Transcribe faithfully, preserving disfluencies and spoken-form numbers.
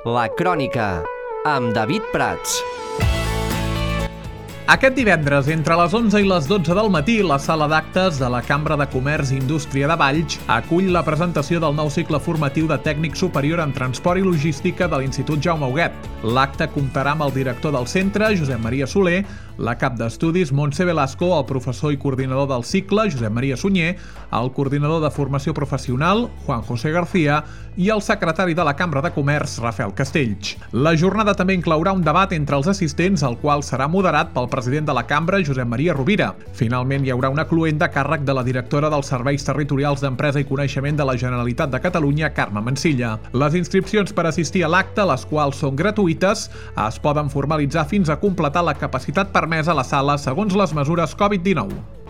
La Crònica, amb David Prats. Aquest divendres, entre les onze i les dotze del matí, la sala d'actes de la Cambra de Comerç i Indústria de Valls acull la presentació del nou cicle formatiu de tècnic superior en transport i logística de l'Institut Jaume Huguet. L'acte comptarà amb el director del centre, Josep Maria Soler, la cap d'estudis, Montse Velasco, el professor i coordinador del cicle, Josep Maria Sunyer, el coordinador de formació professional, Juan José García, i el secretari de la Cambra de Comerç, Rafael Castells. La jornada també inclourà un debat entre els assistents, el qual serà moderat pel president de la Cambra, Josep Maria Rovira. Finalment, hi haurà una cluenda a càrrec de la directora dels Serveis Territorials d'Empresa i Coneixement de la Generalitat de Catalunya, Carme Mansilla. Les inscripcions per assistir a l'acte, les quals són gratuïtes, es poden formalitzar fins a completar la capacitat permesa a la sala segons les mesures covid dinou.